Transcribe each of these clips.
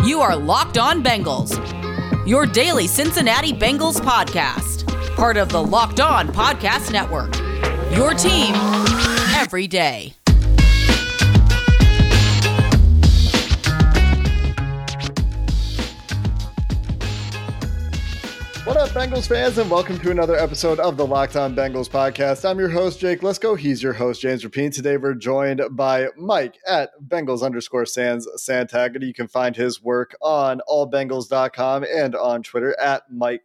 You are Locked On Bengals, your daily Cincinnati Bengals podcast, part of the Locked On Podcast Network, your team every day. What up, Bengals fans, and welcome to another episode of the Locked On Bengals podcast. I'm your host, Jake Lisco. He's your host, James Rapien. Today, we're joined by Mike at Bengals_Sans Santagata. You can find his work on allbengals.com and on Twitter at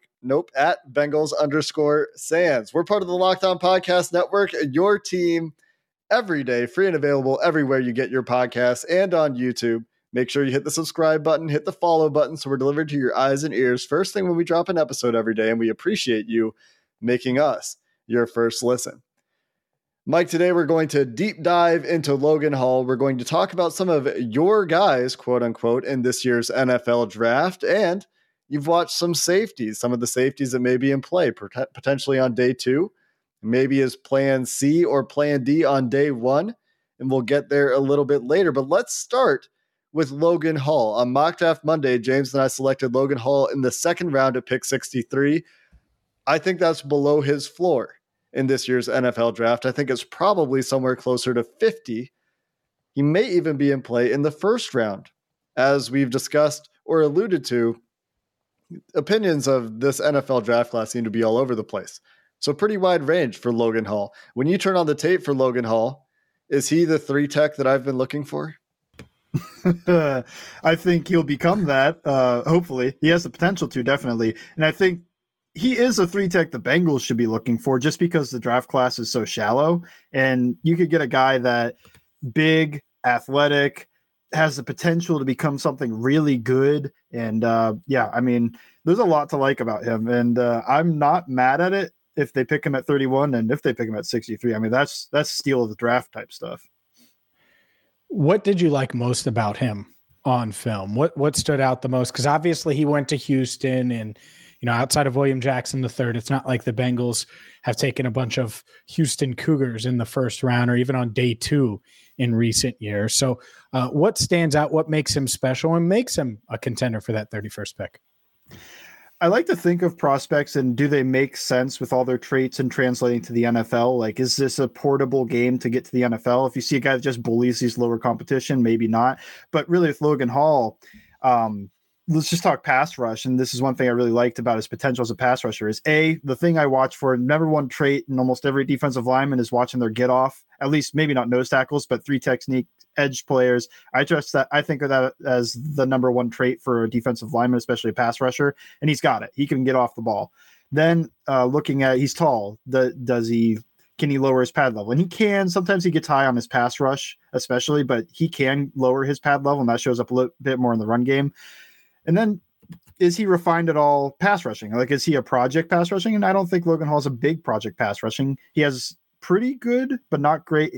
Bengals_Sans. We're part of the Locked On Podcast Network, your team every day, free and available everywhere you get your podcasts and on YouTube. Make sure you hit the subscribe button, hit the follow button so we're delivered to your eyes and ears first thing when we drop an episode every day, and we appreciate you making us your first listen. Mike, today we're going to deep dive into Logan Hall. We're going to talk about some of your guys, quote unquote, in this year's NFL draft, and you've watched some safeties, some of the safeties that may be in play, potentially on day 2, maybe as plan C or plan D on day 1, and we'll get there a little bit later. But let's start with Logan Hall. On Mock Draft Monday, James and I selected Logan Hall in the second round at pick 63. I think that's below his floor in this year's NFL draft. I think it's probably somewhere closer to 50. He may even be in play in the first round. As we've discussed or alluded to, opinions of this NFL draft class seem to be all over the place. So pretty wide range for Logan Hall. When you turn on the tape for Logan Hall, is he the 3 tech that I've been looking for? I think he'll become that. Hopefully, he has the potential to, definitely. And I think he is a 3 tech the Bengals should be looking for, just because the draft class is so shallow. And you could get a guy that big, athletic, has the potential to become something really good. And I mean, there's a lot to like about him. And I'm not mad at it if they pick him at 31 and if they pick him at 63. I mean, that's steal of the draft type stuff. What did you like most about him on film? What stood out the most? Because obviously he went to Houston, and outside of William Jackson III, it's not like the Bengals have taken a bunch of Houston Cougars in the first round or even on day 2 in recent years. So what stands out? What makes him special and makes him a contender for that 31st pick? I like to think of prospects and do they make sense with all their traits and translating to the NFL? Like, is this a portable game to get to the NFL? If you see a guy that just bullies these lower competition, maybe not. But really with Logan Hall, let's just talk pass rush. And this is one thing I really liked about his potential as a pass rusher is the thing I watch for number one trait in almost every defensive lineman is watching their get off, at least maybe not nose tackles, but 3 technique edge players. I trust that. I think of that as the number one trait for a defensive lineman, especially a pass rusher. And he's got it. He can get off the ball. Then looking at, he's tall. Can he lower his pad level? And he can. Sometimes he gets high on his pass rush, especially, but he can lower his pad level, and that shows up a little bit more in the run game. And then is he refined at all pass rushing? Like, is he a project pass rushing? And I don't think Logan Hall is a big project pass rushing. He has pretty good, but not great.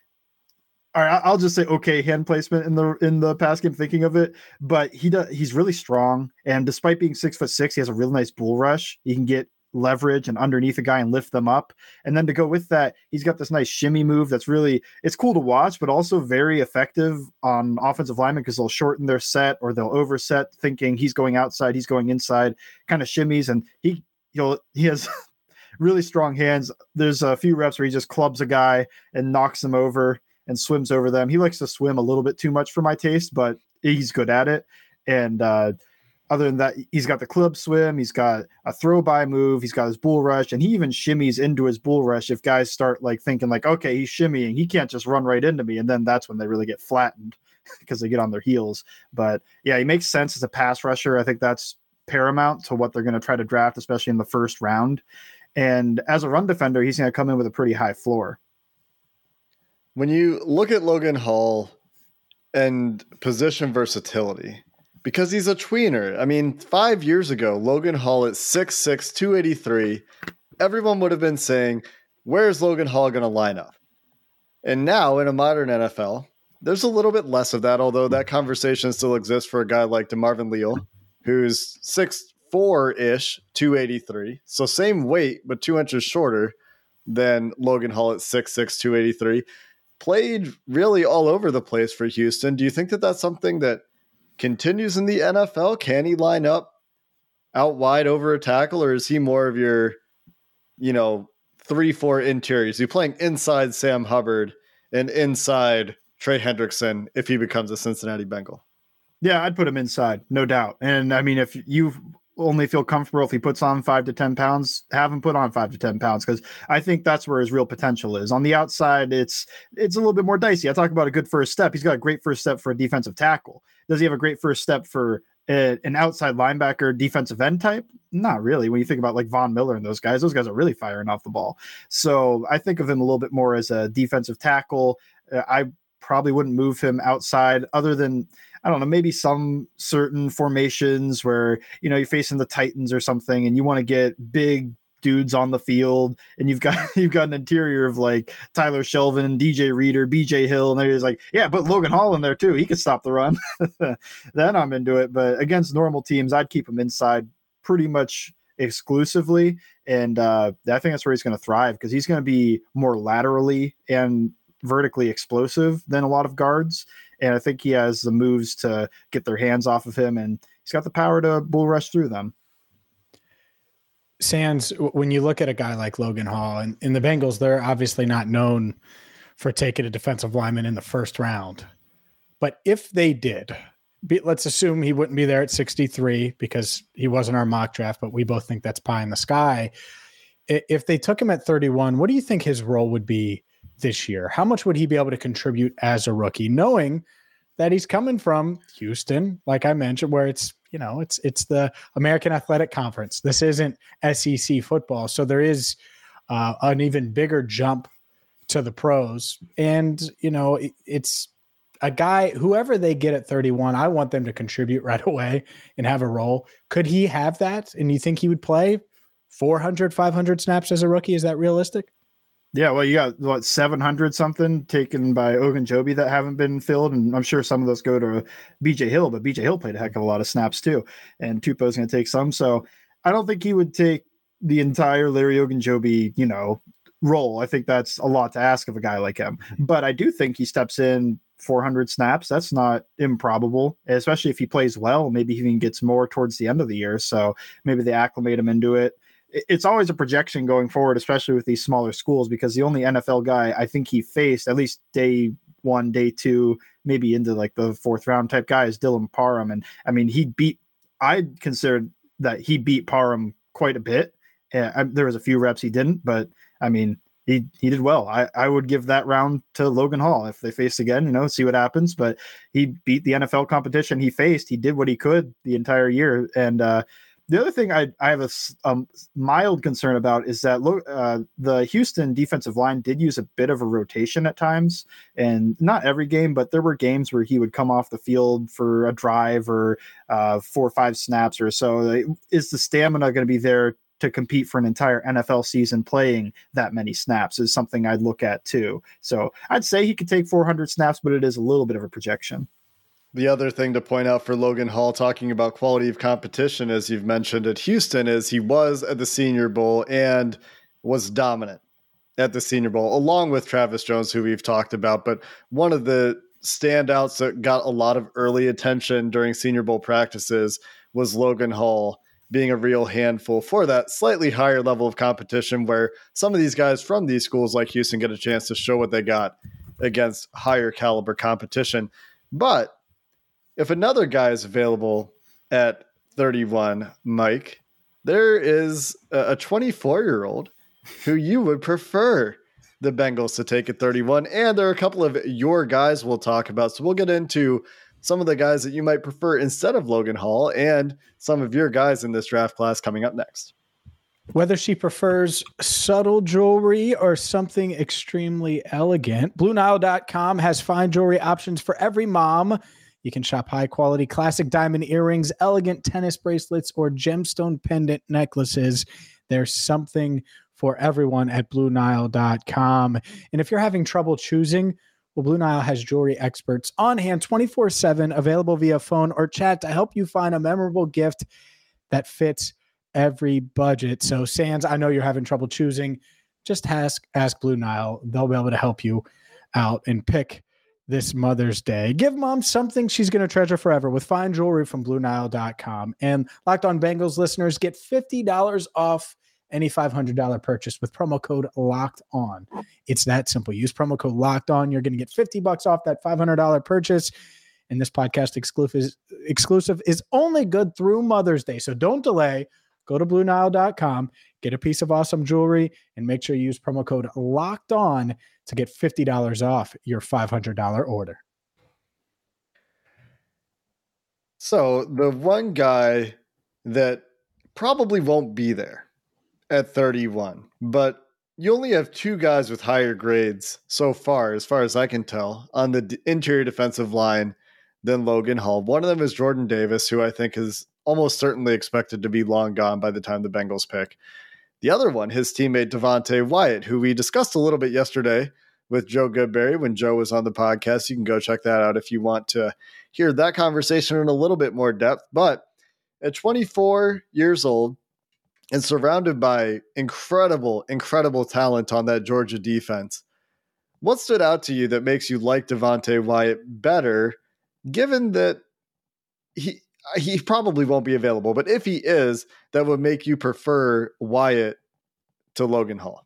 All right, I'll just say okay hand placement in the pass game, thinking of it. But he's really strong, and despite being 6'6", he has a really nice bull rush. He can get leverage and underneath a guy and lift them up. And then to go with that, he's got this nice shimmy move that's really, it's cool to watch, but also very effective on offensive linemen because they'll shorten their set or they'll overset thinking he's going outside, he's going inside, kind of shimmies. And he has really strong hands. There's a few reps where he just clubs a guy and knocks them over and swims over them. He likes to swim a little bit too much for my taste, but he's good at it. And other than that, he's got the club swim, he's got a throw by move, he's got his bull rush, and he even shimmies into his bull rush if guys start like thinking like, okay, he's shimmying, he can't just run right into me. And then that's when they really get flattened because they get on their heels. But yeah, he makes sense as a pass rusher. I think that's paramount to what they're going to try to draft, especially in the first round. And as a run defender, he's going to come in with a pretty high floor. When you look at Logan Hall and position versatility, because he's a tweener. I mean, 5 years ago, Logan Hall at 6'6", 283, everyone would have been saying, where's Logan Hall going to line up? And now in a modern NFL, there's a little bit less of that, although that conversation still exists for a guy like DeMarvin Leal, who's 6'4"-ish, 283. So same weight, but 2 inches shorter than Logan Hall at 6'6", 283. Played really all over the place for Houston. Do you think that that's something that continues in the NFL? Can he line up out wide over a tackle, or is he more of your, 3-4 interiors? Is he playing inside Sam Hubbard and inside Trey Hendrickson if he becomes a Cincinnati Bengal? Yeah, I'd put him inside, no doubt. And I mean, if you only feel comfortable if he puts on 5 to 10 pounds, have him put on 5 to 10 pounds, because I think that's where his real potential is. On the outside, it's a little bit more dicey. I talk about a good first step. He's got a great first step for a defensive tackle. Does he have a great first step for an outside linebacker defensive end type? Not really. When you think about like Von Miller and those guys are really firing off the ball. So I think of him a little bit more as a defensive tackle. I probably wouldn't move him outside other than, I don't know, maybe some certain formations where, you're facing the Titans or something and you want to get big dudes on the field and you've got an interior of like Tyler Shelvin, DJ Reader, BJ Hill, and they're just like, yeah, put Logan Hall in there too. He could stop the run. Then I'm into it. But against normal teams, I'd keep him inside pretty much exclusively. And I think that's where he's going to thrive, because he's going to be more laterally and vertically explosive than a lot of guards. And I think he has the moves to get their hands off of him, and he's got the power to bull rush through them. Sands, when you look at a guy like Logan Hall, and in the Bengals, they're obviously not known for taking a defensive lineman in the first round. But if they did, let's assume he wouldn't be there at 63 because he wasn't our mock draft, but we both think that's pie in the sky. If they took him at 31, what do you think his role would be this year? How much would he be able to contribute as a rookie, knowing that he's coming from Houston, like I mentioned, where it's the American Athletic Conference. This isn't SEC football. So there is an even bigger jump to the pros. And, it's a guy, whoever they get at 31, I want them to contribute right away and have a role. Could he have that? And you think he would play 400, 500 snaps as a rookie? Is that realistic? Yeah, well, you got 700 something taken by Ogunjobi that haven't been filled, and I'm sure some of those go to BJ Hill, but BJ Hill played a heck of a lot of snaps too, and Tupou's going to take some. So I don't think he would take the entire Larry Ogunjobi, role. I think that's a lot to ask of a guy like him, but I do think he steps in 400 snaps. That's not improbable, especially if he plays well. Maybe he even gets more towards the end of the year, so maybe they acclimate him into it. It's always a projection going forward, especially with these smaller schools, because the only NFL guy I think he faced, at least day 1, day 2, maybe into like the 4th round type guy, is Dylan Parham. And I mean, I considered that he beat Parham quite a bit. There was a few reps he didn't, but I mean, he did well. I would give that round to Logan Hall if they face again, see what happens. But he beat the NFL competition he faced. He did what he could the entire year. And, the other thing I have a mild concern about is that the Houston defensive line did use a bit of a rotation at times, and not every game, but there were games where he would come off the field for a drive or 4 or 5 snaps or so. Is the stamina going to be there to compete for an entire NFL season playing that many snaps? Is something I'd look at too. So I'd say he could take 400 snaps, but it is a little bit of a projection. The other thing to point out for Logan Hall, talking about quality of competition, as you've mentioned at Houston, is he was at the Senior Bowl and was dominant at the Senior Bowl, along with Travis Jones, who we've talked about. But one of the standouts that got a lot of early attention during Senior Bowl practices was Logan Hall being a real handful for that slightly higher level of competition, where some of these guys from these schools like Houston get a chance to show what they got against higher caliber competition. But if another guy is available at 31, Mike, there is a 24-year-old who you would prefer the Bengals to take at 31. And there are a couple of your guys we'll talk about. So we'll get into some of the guys that you might prefer instead of Logan Hall and some of your guys in this draft class coming up next. Whether she prefers subtle jewelry or something extremely elegant, BlueNile.com has fine jewelry options for every mom. You can shop high-quality classic diamond earrings, elegant tennis bracelets, or gemstone pendant necklaces. There's something for everyone at BlueNile.com. And if you're having trouble choosing, well, Blue Nile has jewelry experts on hand 24/7, available via phone or chat to help you find a memorable gift that fits every budget. So, Sands, I know you're having trouble choosing. Just ask Blue Nile. They'll be able to help you out and pick this Mother's Day. Give mom something she's going to treasure forever with fine jewelry from BlueNile.com. And Locked On Bengals listeners get $50 off any $500 purchase with promo code Locked On. It's that simple. Use promo code Locked On. You're going to get $50 off that $500 purchase. And this podcast exclusive is only good through Mother's Day. So don't delay. Go to BlueNile.com, get a piece of awesome jewelry, and make sure you use promo code Locked On to get $50 off your $500 order. So the one guy that probably won't be there at 31, but you only have two guys with higher grades so far as I can tell, on the interior defensive line than Logan Hall. One of them is Jordan Davis, who I think is almost certainly expected to be long gone by the time the Bengals pick. The other one, his teammate Devonte Wyatt, who we discussed a little bit yesterday with Joe Goodberry when Joe was on the podcast. You can go check that out if you want to hear that conversation in a little bit more depth. But at 24 years old and surrounded by incredible talent on that Georgia defense, what stood out to you that makes you like Devonte Wyatt better, given that he probably won't be available, but if he is, that would make you prefer Wyatt to Logan Hall?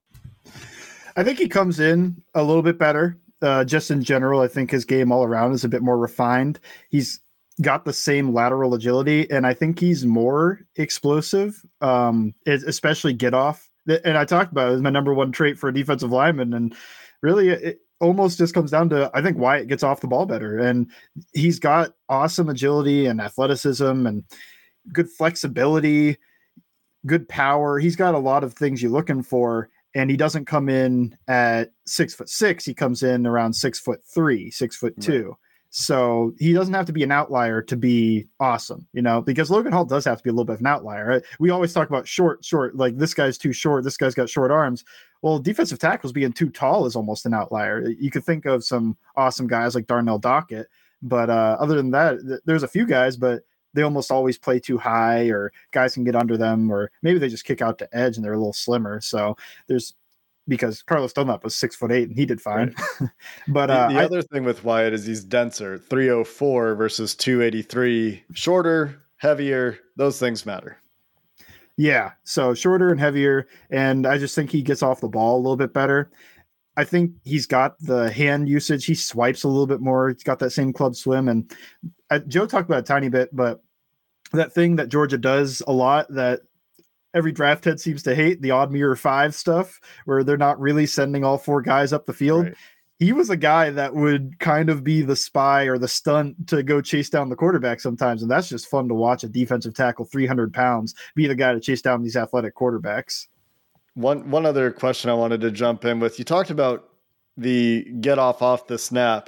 I think he comes in a little bit better. Just in general, I think his game all around is a bit more refined. He's got the same lateral agility, and I think he's more explosive, especially get off. And I talked about it as my number one trait for a defensive lineman, and really it almost just comes down to, I think Wyatt gets off the ball better, and he's got awesome agility and athleticism and good flexibility, good power. He's got a lot of things you're looking for, and he doesn't come in at 6'6". He comes in around 6'3", 6'2". Right. So he doesn't have to be an outlier to be awesome, because Logan Hall does have to be a little bit of an outlier. Right? We always talk about short, like this guy's too short, this guy's got short arms. Well, defensive tackles being too tall is almost an outlier. You could think of some awesome guys like Darnell Dockett, but other than that, there's a few guys, but they almost always play too high, or guys can get under them, or maybe they just kick out to edge and they're a little slimmer. So because Carlos Dunlap was 6'8" and he did fine. Right. But the other thing with Wyatt is he's denser, 304 versus 283, shorter, heavier. Those things matter. Yeah. So shorter and heavier. And I just think he gets off the ball a little bit better. I think he's got the hand usage. He swipes a little bit more. He's got that same club swim. And Joe talked about it a tiny bit, but that thing that Georgia does a lot that every draft head seems to hate, the odd mirror 5 stuff, where they're not really sending all 4 guys up the field. Right. He was a guy that would kind of be the spy or the stunt to go chase down the quarterback sometimes. And that's just fun to watch a defensive tackle, 300 pounds, be the guy to chase down these athletic quarterbacks. One other question I wanted to jump in with. You talked about the get off the snap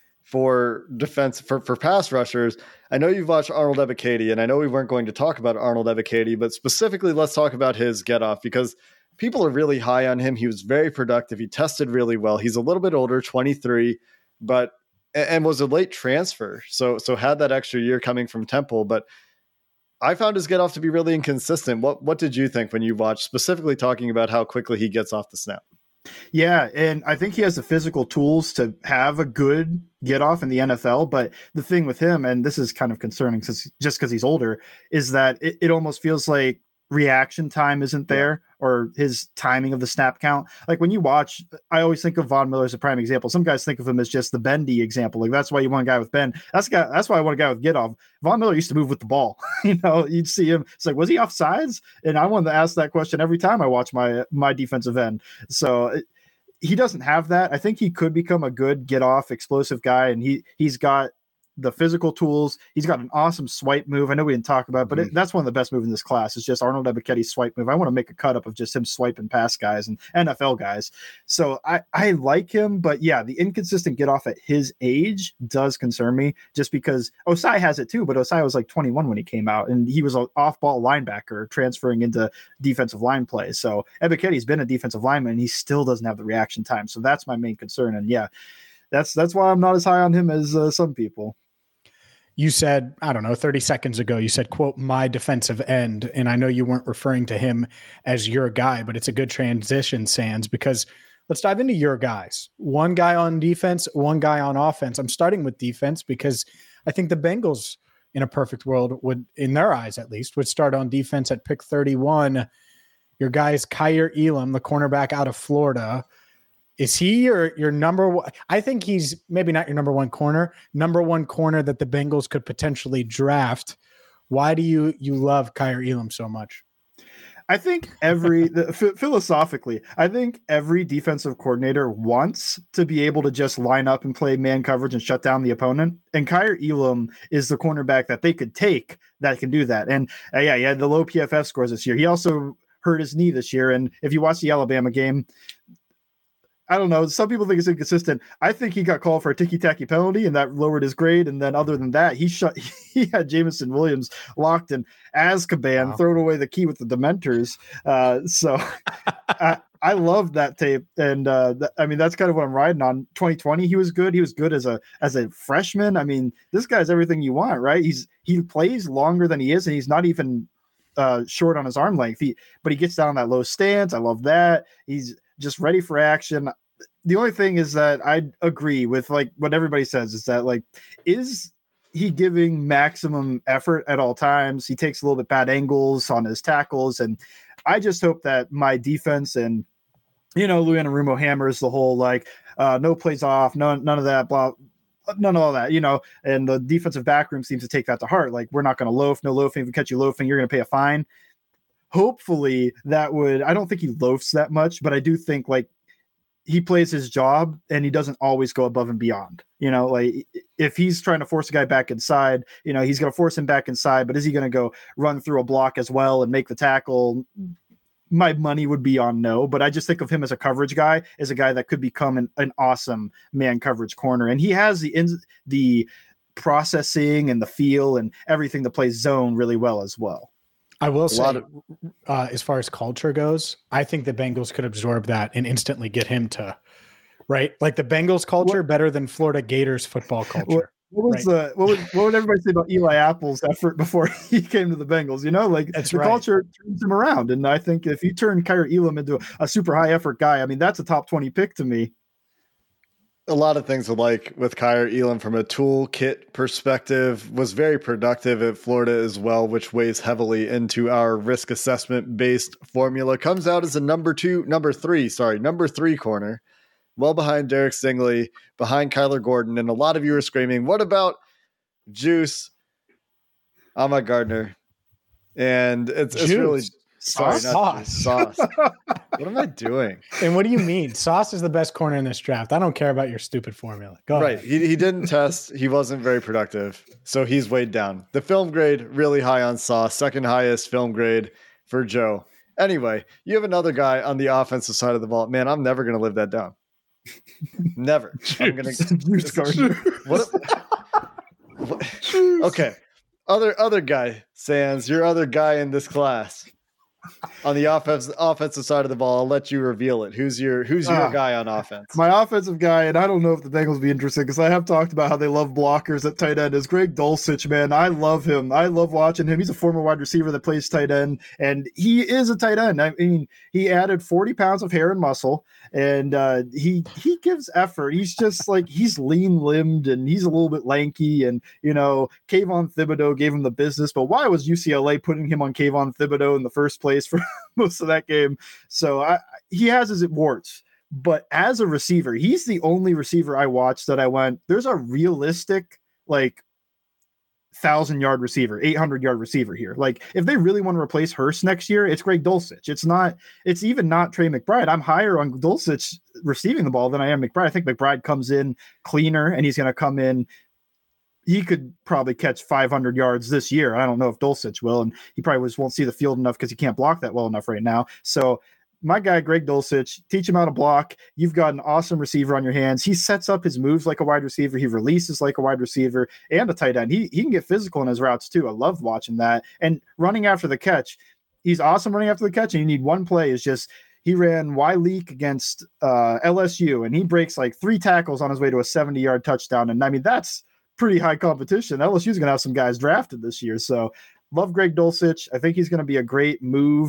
for defense for pass rushers. I know you've watched Arnold Ebiketie, and I know we weren't going to talk about Arnold Ebiketie, but specifically let's talk about his get off, because people are really high on him. He was very productive. He tested really well. He's a little bit older, 23, and was a late transfer. So had that extra year coming from Temple, but I found his get off to be really inconsistent. What did you think when you watched, specifically talking about how quickly he gets off the snap? Yeah, and I think he has the physical tools to have a good get off in the NFL. But the thing with him, and this is kind of concerning just because he's older, is that it almost feels like reaction time isn't there, or his timing of the snap count. Like when you watch, I always think of Von Miller as a prime example. Some guys think of him as just the bendy example. Like that's why you want a guy with bend. That's why I want a guy with get off. Von Miller used to move with the ball. You'd see him. It's like, was he offsides? And I wanted to ask that question every time I watch my defensive end. So he doesn't have that. I think he could become a good get off explosive guy, and he's got the physical tools. He's got an awesome swipe move. I know we didn't talk about it, but that's one of the best moves in this class. It's just Arnold Ebiketie's swipe move. I want to make a cut up of just him swiping past guys and NFL guys. So I like him, but yeah, the inconsistent get off at his age does concern me, just because Osai has it too, but Osai was like 21 when he came out, and he was an off-ball linebacker transferring into defensive line play. So Ebiketie's been a defensive lineman, and he still doesn't have the reaction time. So that's my main concern. And yeah, that's why I'm not as high on him as some people. You said, 30 seconds ago, you said, quote, my defensive end. And I know you weren't referring to him as your guy, but it's a good transition, Sands, because let's dive into your guys. One guy on defense, one guy on offense. I'm starting with defense because I think the Bengals, in a perfect world, would, in their eyes at least, would start on defense at pick 31. Your guy's Kaiir Elam, the cornerback out of Florida. Is he your number one? I think he's maybe not your number one corner that the Bengals could potentially draft. Why do you love Kaiir Elam so much? I think philosophically, I think every defensive coordinator wants to be able to just line up and play man coverage and shut down the opponent. And Kaiir Elam is the cornerback that they could take that can do that. And he had the low PFF scores this year. He also hurt his knee this year. And if you watch the Alabama game, I don't know. Some people think it's inconsistent. I think he got called for a ticky-tacky penalty, and that lowered his grade. And then other than that, he had Jameson Williams locked in Azkaban, throwing away the key with the Dementors. So I love that tape. And I mean, that's kind of what I'm riding on. 2020, he was good. He was good as a freshman. I mean, this guy's everything you want, right? He plays longer than he is, and he's not even short on his arm length. But he gets down that low stance. I love that. He's just ready for action. The only thing is that I agree with like what everybody says is that like, is he giving maximum effort at all times? He takes a little bit bad angles on his tackles. And I just hope that my defense and, Lou Anarumo hammers the whole, like no plays off, none of that, blah, none of all that, and the defensive backroom seems to take that to heart. Like, we're not going to loaf, no loafing. If we catch you loafing, you're going to pay a fine. Hopefully that would, I don't think he loafs that much, but I do think like he plays his job and he doesn't always go above and beyond, like if he's trying to force a guy back inside, he's going to force him back inside, but is he going to go run through a block as well and make the tackle? My money would be on no, but I just think of him as a coverage guy, as a guy that could become an awesome man coverage corner. And he has the processing and the feel and everything to play zone really well as well. I will say, as far as culture goes, I think the Bengals could absorb that and instantly get him to, right? Like the Bengals culture better than Florida Gators football culture. What would everybody say about Eli Apple's effort before he came to the Bengals? Like that's the culture turns him around. And I think if you turn Kaiir Elam into a super high effort guy, I mean, that's a top 20 pick to me. A lot of things like with Kaiir Elam from a toolkit perspective, was very productive at Florida as well, which weighs heavily into our risk assessment based formula. Comes out as a number three corner, well behind Derek Stingley, behind Kyler Gordon. And a lot of you are screaming, what about Juice Ahmad Gardner? And it's really Sauce. What am I doing? And what do you mean? Sauce is the best corner in this draft. I don't care about your stupid formula. Go ahead. He didn't test. He wasn't very productive. So he's weighed down. The film grade, really high on Sauce. Second highest film grade for Joe. Anyway, you have another guy on the offensive side of the ball. Man, I'm never going to live that down. Never. I'm going to. Okay. Other guy, Sands, your other guy in this class. On the offensive side of the ball, I'll let you reveal it. Who's your guy on offense? My offensive guy, and I don't know if the Bengals will be interested because I have talked about how they love blockers at tight end, is Greg Dulcich, man. I love him. I love watching him. He's a former wide receiver that plays tight end, and he is a tight end. I mean, he added 40 pounds of hair and muscle, and he gives effort. He's just like, he's lean-limbed, and he's a little bit lanky, and, Kayvon Thibodeau gave him the business, but why was UCLA putting him on Kayvon Thibodeau in the first place for most of that game? So he has his warts, but as a receiver, he's the only receiver I watched that I went, there's a realistic, like 1,000-yard receiver, 800-yard receiver here. Like if they really want to replace Hurst next year, it's Greg Dulcich. It's even not Trey McBride. I'm higher on Dulcich receiving the ball than I am McBride. I think McBride comes in cleaner and he's going to come in. He could probably catch 500 yards this year. I don't know if Dulcich will, and he probably won't see the field enough because he can't block that well enough right now. So my guy, Greg Dulcich, teach him how to block. You've got an awesome receiver on your hands. He sets up his moves like a wide receiver. He releases like a wide receiver and a tight end. He can get physical in his routes too. I love watching that. And running after the catch, he's awesome running after the catch. And you need one play is just, he ran Y-Leak against LSU, and he breaks like 3 tackles on his way to a 70-yard touchdown. And I mean, that's pretty high competition. LSU is going to have some guys drafted this year. So love Greg Dulcich. I think he's going to be a great move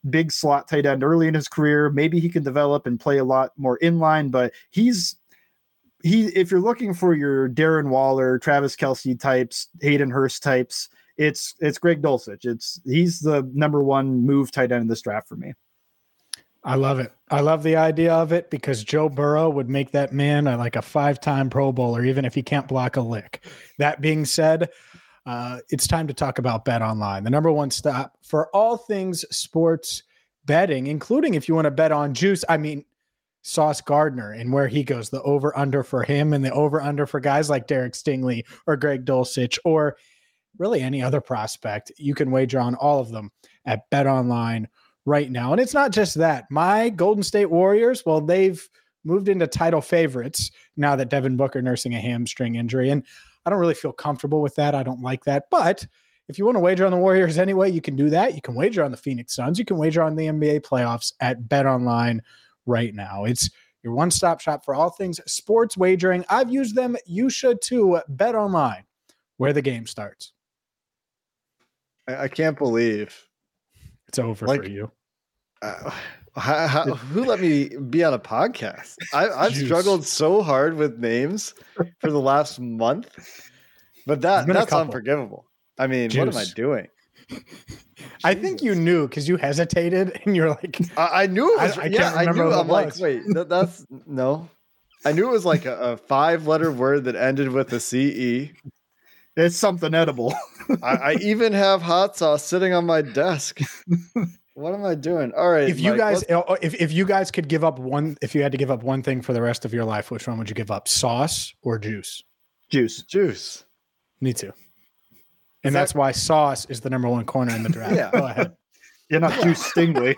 big slot tight end early in his career. Maybe he can develop and play a lot more inline, but if you're looking for your Darren Waller, Travis Kelce types, Hayden Hurst types, it's Greg Dulcich. He's the number one move tight end in this draft for me. I love it. I love the idea of it because Joe Burrow would make that man like a 5-time Pro Bowler, even if he can't block a lick. That being said, it's time to talk about Bet Online, the number one stop for all things sports betting, including if you want to bet on Juice. I mean, Sauce Gardner and where he goes, the over-under for him and the over-under for guys like Derek Stingley or Greg Dulcich or really any other prospect. You can wager on all of them at Bet Online right now. And it's not just that. My Golden State Warriors, well, they've moved into title favorites now that Devin Booker nursing a hamstring injury. And I don't really feel comfortable with that. I don't like that. But if you want to wager on the Warriors anyway, you can do that. You can wager on the Phoenix Suns. You can wager on the NBA playoffs at Bet Online right now. It's your one-stop shop for all things sports wagering. I've used them. You should too. Bet Online, where the game starts. I can't believe it's over for you. Who let me be on a podcast? I've struggled so hard with names for the last month, but that's unforgivable. I mean, Juice. What am I doing? I think you knew because you hesitated and you're like, I knew it was. I knew. I'm like, wait, that's no. I knew it was like a 5-letter word that ended with a CE. It's something edible. I even have hot sauce sitting on my desk. What am I doing? All right. If you guys, if you guys could give up one, if you had to give up one thing for the rest of your life, which one would you give up? Sauce or juice? Juice. Me too. And that's why Sauce is the number one corner in the draft. Yeah. Go ahead. You're not Juice Stingley.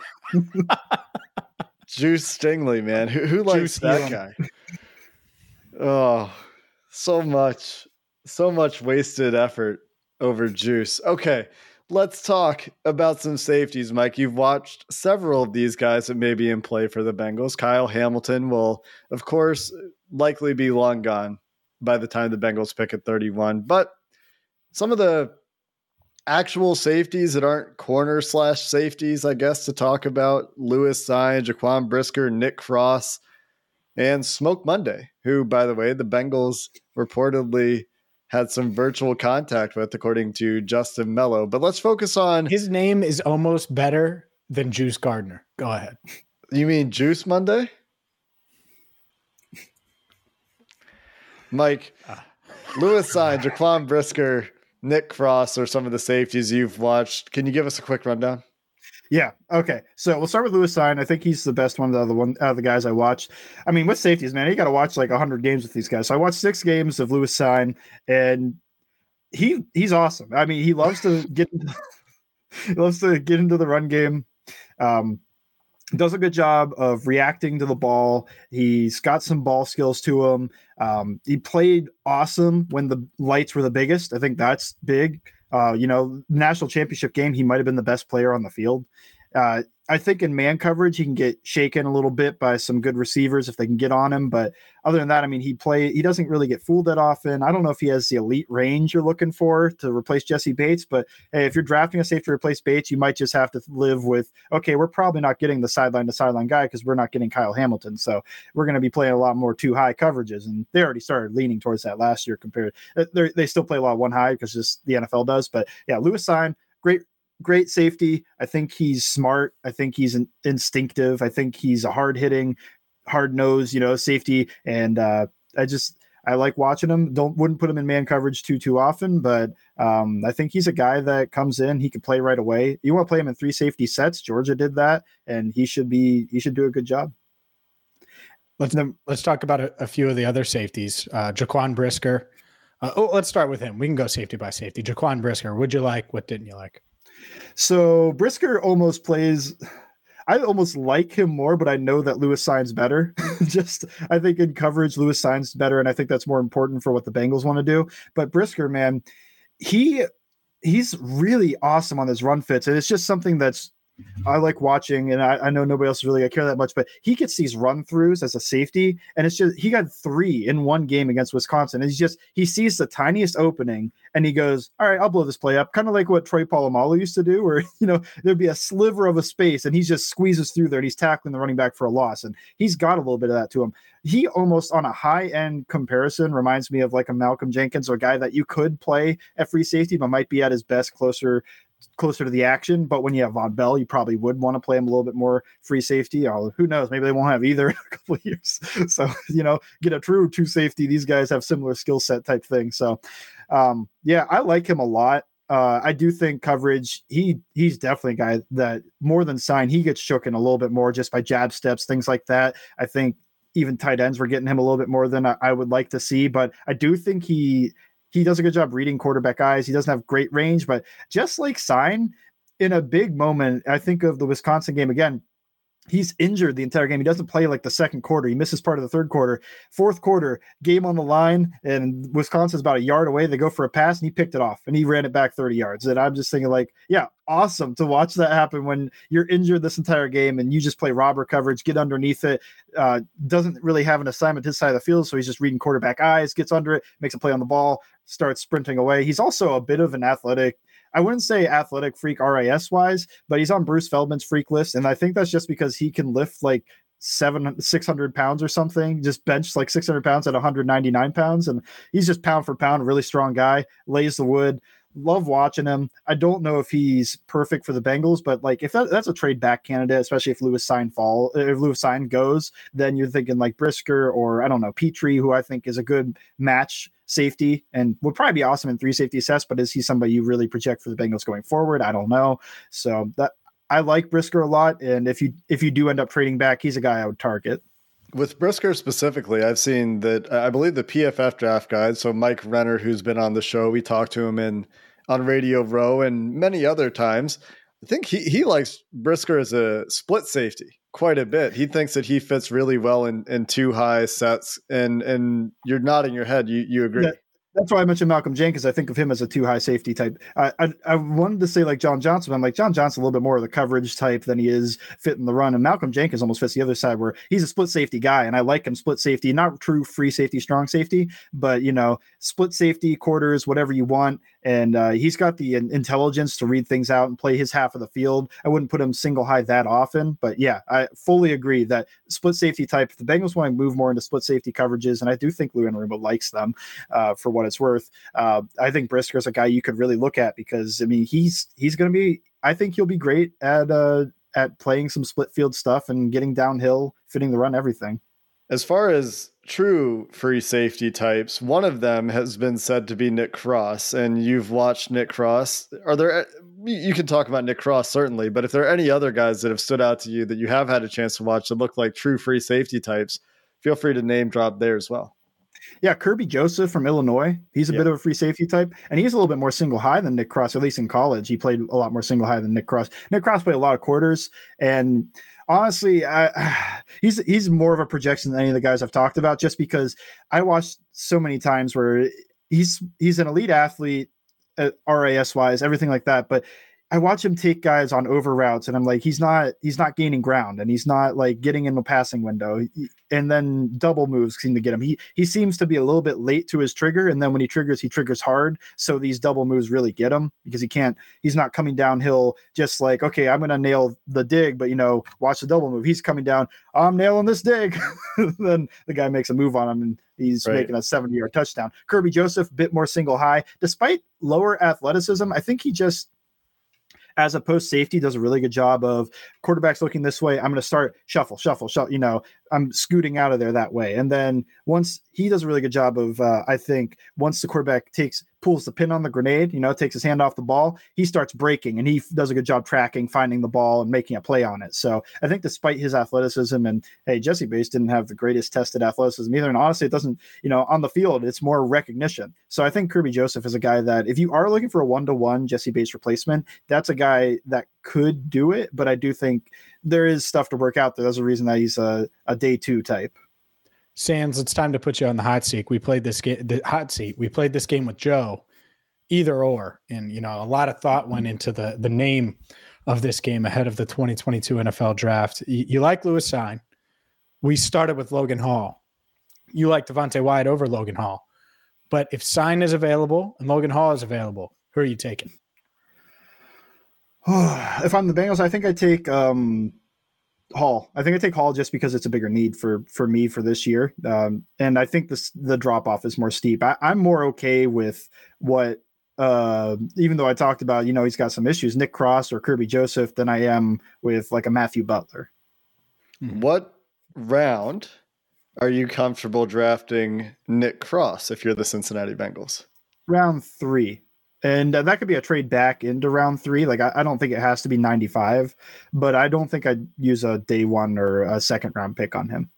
Juice Stingley, man. Who likes that guy? Oh, so much wasted effort over Juice. Okay, let's talk about some safeties, Mike. You've watched several of these guys that may be in play for the Bengals. Kyle Hamilton will, of course, likely be long gone by the time the Bengals pick at 31. But some of the actual safeties that aren't corner/safeties, I guess, to talk about: Lewis Cine, Jaquan Brisker, Nick Cross, and Smoke Monday, who, by the way, the Bengals reportedly had some virtual contact with, according to Justin Mello. But let's focus on... His name is almost better than Juice Gardner. Go ahead. You mean Juice Monday? Mike, Lewis Cine, Jaquan Brisker, Nick Cross are some of the safeties you've watched. Can you give us a quick rundown? Yeah. Okay. So we'll start with Lewis Cine. I think he's the best one out of the guys I watched. I mean, with safeties, man, you got to watch like 100 games with these guys. So I watched 6 games of Lewis Cine, and he's awesome. I mean, he loves to get into the run game. Does a good job of reacting to the ball. He's got some ball skills to him. He played awesome when the lights were the biggest. I think that's big. National championship game, he might have been the best player on the field. I think in man coverage, he can get shaken a little bit by some good receivers if they can get on him. But other than that, I mean, he doesn't really get fooled that often. I don't know if he has the elite range you're looking for to replace Jesse Bates, but hey, if you're drafting a safety to replace Bates, you might just have to live with, okay, we're probably not getting the sideline to sideline guy because we're not getting Kyle Hamilton. So we're going to be playing a lot more 2 high coverages. And they already started leaning towards that last year they still play a lot of 1 high because just the NFL does. But yeah, Lewis Cine, great safety. I think he's smart. I think he's instinctive. I think he's a hard-hitting, hard-nosed, safety. And I like watching him. Wouldn't put him in man coverage too often, but I think he's a guy that comes in. He can play right away. You want to play him in 3 safety sets. Georgia did that, and he should do a good job. Let's talk about a few of the other safeties. Jaquan Brisker. Let's start with him. We can go safety by safety. Jaquan Brisker. What'd you like? What didn't you like? So Brisker I almost like him more, but I know that Lewis Cine's better. I think in coverage, Lewis Cine's better, and I think that's more important for what the Bengals want to do. But Brisker, man, he's really awesome on his run fits, and it's just something that's I like watching, and I know nobody else really care that much, but he gets these run throughs as a safety, and it's just he got 3 in one game against Wisconsin. And he sees the tiniest opening and he goes, all right, I'll blow this play up, kind of like what Troy Polamalu used to do, where there'd be a sliver of a space and he just squeezes through there and he's tackling the running back for a loss. And he's got a little bit of that to him. He almost, on a high end comparison, reminds me of like a Malcolm Jenkins, or a guy that you could play at free safety, but might be at his best closer to the action. But when you have Von Bell, you probably would want to play him a little bit more free safety. Who knows? Maybe they won't have either in a couple of years. So, get a true safety. These guys have similar skill set type thing. So, I like him a lot. I do think coverage, he's definitely a guy that more than sign, he gets shooken a little bit more just by jab steps, things like that. I think even tight ends were getting him a little bit more than I would like to see, but I do think he does a good job reading quarterback eyes. He doesn't have great range, but just like Sign, in a big moment, I think of the Wisconsin game again, he's injured the entire game. He doesn't play like the second quarter. He misses part of the third quarter. Fourth quarter, game on the line, and Wisconsin's about a yard away. They go for a pass, and he picked it off, and he ran it back 30 yards. And I'm just thinking like, yeah, awesome to watch that happen when you're injured this entire game and you just play robber coverage, get underneath it. Doesn't really have an assignment his side of the field, so he's just reading quarterback eyes, gets under it, makes a play on the ball, starts sprinting away. He's also a bit of an athletic, I wouldn't say athletic freak RAS wise, but he's on Bruce Feldman's freak list. And I think that's just because he can lift like 600 pounds or something, just bench like 600 pounds at 199 pounds. And he's just pound for pound, a really strong guy, lays the wood. Love watching him. I don't know if he's perfect for the Bengals, but like if that's a trade back candidate, especially if Lewis Sign goes, then you're thinking like Brisker or I don't know, Petrie, who I think is a good match safety and would probably be awesome in 3 safety sets, but is he somebody you really project for the Bengals going forward? I don't know. So that I like Brisker a lot. And if you do end up trading back, he's a guy I would target. With Brisker specifically, I've seen that I believe the PFF draft guide. So Mike Renner, who's been on the show, we talked to him on Radio Row and many other times. I think he likes Brisker as a split safety quite a bit. He thinks that he fits really well in 2 high sets, and you're nodding your head. You agree? That's why I mentioned Malcolm Jenkins. I think of him as a 2 high safety type. I wanted to say like John Johnson. I'm like John Johnson a little bit more of the coverage type than he is fitting the run. And Malcolm Jenkins almost fits the other side where he's a split safety guy. And I like him split safety, not true free safety, strong safety, but split safety, quarters, whatever you want. And he's got the intelligence to read things out and play his half of the field. I wouldn't put him single high that often, but yeah, I fully agree that split safety type, if the Bengals want to move more into split safety coverages, and I do think Lou Anarumo likes them for what it's worth. I think Brisker's a guy you could really look at because I mean he's going to be. I think he'll be great at playing some split field stuff and getting downhill, fitting the run, everything. As far as true free safety types, one of them has been said to be Nick Cross, and you've watched Nick Cross. You can talk about Nick Cross certainly, but if there are any other guys that have stood out to you that you have had a chance to watch that look like true free safety types, feel free to name drop there as well. Yeah, Kirby Joseph from Illinois. He's a bit of a free safety type, and he's a little bit more single high than Nick Cross, at least in college. He played a lot more single high than Nick Cross. Nick Cross played a lot of quarters, and honestly, he's more of a projection than any of the guys I've talked about, just because I watched so many times where he's an elite athlete, RAS wise, everything like that, but I watch him take guys on over routes, and I'm like, he's not gaining ground, and he's not like getting in the passing window. And then double moves seem to get him. He seems to be a little bit late to his trigger, and then when he triggers hard. So these double moves really get him because he's not coming downhill just like, okay, I'm gonna nail the dig, but watch the double move. He's coming down, I'm nailing this dig. Then the guy makes a move on him, and he's making a 70-yard touchdown. Kirby Joseph, a bit more single high, despite lower athleticism. I think he just, as a post safety, does a really good job of quarterbacks looking this way. I'm going to start shuffle. I'm scooting out of there that way. And then once he does a really good job of, I think once the quarterback pulls the pin on the grenade, takes his hand off the ball, he starts breaking, and he does a good job tracking, finding the ball and making a play on it. So I think despite his athleticism, and hey, Jesse Bates didn't have the greatest tested athleticism either. And honestly, it doesn't, on the field, it's more recognition. So I think Kirby Joseph is a guy that if you are looking for a 1-to-1 Jesse Bates replacement, that's a guy that could do it. But I do think there is stuff to work out there. There's a reason that he's a day 2 type. Sands, it's time to put you on the hot seat. We played this game, We played this game with Joe, either or, and a lot of thought went into the name of this game ahead of the 2022 NFL draft. You like Lewis Cine. We started with Logan Hall. You like Devontae Wyatt over Logan Hall. But if Cine is available and Logan Hall is available, who are you taking? If I'm the Bengals, I think I take Hall. I think I take Hall just because it's a bigger need for me for this year. And I think the drop off is more steep. I'm more okay with what, even though I talked about, he's got some issues, Nick Cross or Kirby Joseph, than I am with like a Matthew Butler. What round are you comfortable drafting Nick Cross if you're the Cincinnati Bengals? Round 3. And that could be a trade back into round 3. Like, I don't think it has to be 95, but I don't think I'd use a day 1 or a second round pick on him.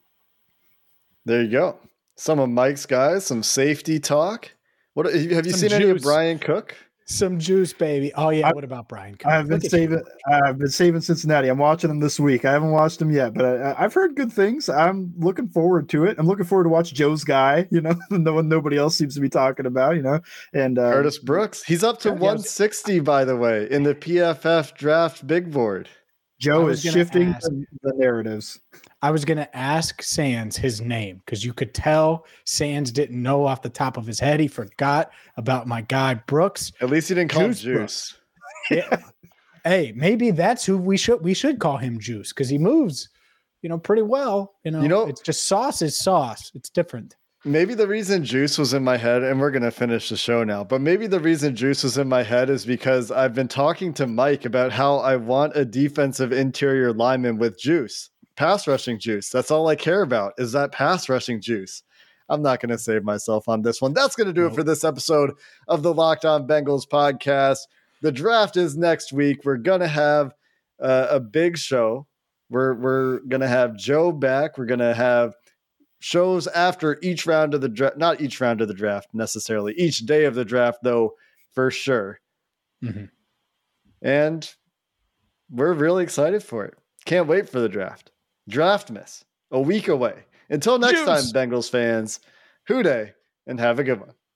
There you go. Some of Mike's guys, some safety talk. What have you seen juice. any of Brian Cook? Some juice, baby. Oh yeah. What about Brian Cook? I've been saving Cincinnati. I'm watching them this week. I haven't watched them yet, but I've heard good things. I'm looking forward to it. I'm looking forward to watch Joe's guy, the one nobody else seems to be talking about, and Curtis Brooks. He's up to 160, by the way, in the PFF draft big board. Joe is shifting the narratives. I was going to ask Sands his name because you could tell Sands didn't know off the top of his head. He forgot about my guy Brooks. At least he didn't call him Juice. Yeah. Hey, maybe that's who we should call him Juice because he moves, pretty well. It's just sauce is sauce. It's different. Maybe the reason Juice was in my head, and we're going to finish the show now, but maybe the reason Juice was in my head is because I've been talking to Mike about how I want a defensive interior lineman with juice, pass rushing juice. That's all I care about is that pass rushing juice. I'm not going to save myself on this one. That's going to do it for this episode of the Locked On Bengals podcast. The draft is next week. We're going to have a big show. We're going to have Joe back. We're going to have shows after each round of the draft, not each round of the draft necessarily, each day of the draft, though, for sure. Mm-hmm. And we're really excited for it. Can't wait for the draft. Draftmas, a week away. Until next time, Bengals fans, hoo-day, and have a good one.